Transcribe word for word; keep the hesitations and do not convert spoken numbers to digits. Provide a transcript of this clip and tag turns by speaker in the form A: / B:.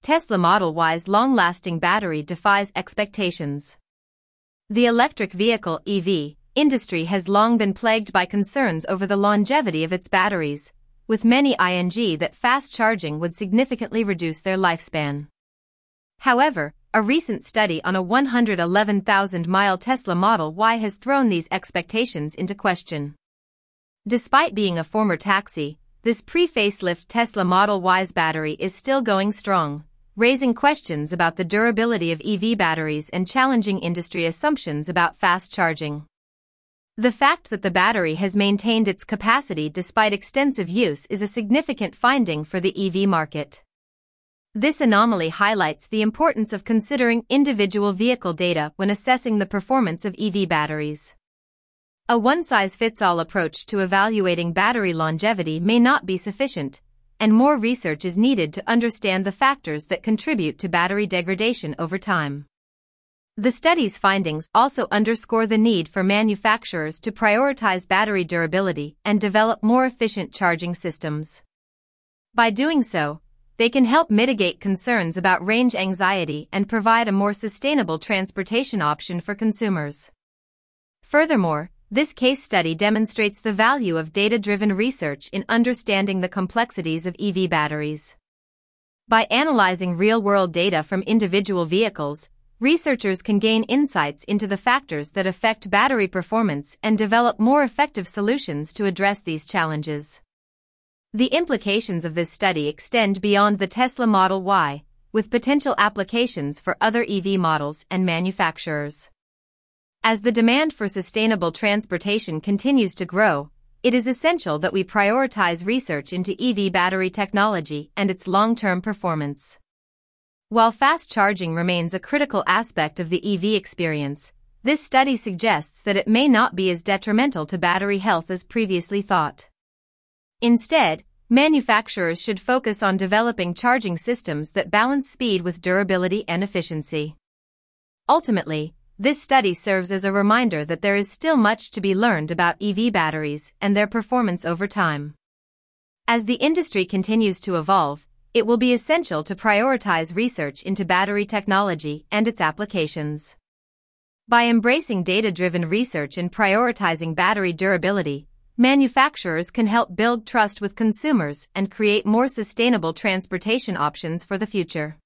A: Tesla Model Y's long-lasting battery defies expectations. The electric vehicle E V industry has long been plagued by concerns over the longevity of its batteries, with many ing that fast charging would significantly reduce their lifespan. However, a recent study on a one hundred eleven thousand mile Tesla Model Y has thrown these expectations into question. Despite being a former taxi, this pre-facelift Tesla Model Y's battery is still going strong, raising questions about the durability of E V batteries and challenging industry assumptions about fast charging. The fact that the battery has maintained its capacity despite extensive use is a significant finding for the E V market. This anomaly highlights the importance of considering individual vehicle data when assessing the performance of E V batteries. A one-size-fits-all approach to evaluating battery longevity may not be sufficient, and more research is needed to understand the factors that contribute to battery degradation over time. The study's findings also underscore the need for manufacturers to prioritize battery durability and develop more efficient charging systems. By doing so, they can help mitigate concerns about range anxiety and provide a more sustainable transportation option for consumers. Furthermore, this case study demonstrates the value of data-driven research in understanding the complexities of E V batteries. By analyzing real-world data from individual vehicles, researchers can gain insights into the factors that affect battery performance and develop more effective solutions to address these challenges. The implications of this study extend beyond the Tesla Model Y, with potential applications for other E V models and manufacturers. As the demand for sustainable transportation continues to grow, it is essential that we prioritize research into E V battery technology and its long-term performance. While fast charging remains a critical aspect of the E V experience, this study suggests that it may not be as detrimental to battery health as previously thought. Instead, manufacturers should focus on developing charging systems that balance speed with durability and efficiency. Ultimately, this study serves as a reminder that there is still much to be learned about E V batteries and their performance over time. As the industry continues to evolve, it will be essential to prioritize research into battery technology and its applications. By embracing data-driven research and prioritizing battery durability, manufacturers can help build trust with consumers and create more sustainable transportation options for the future.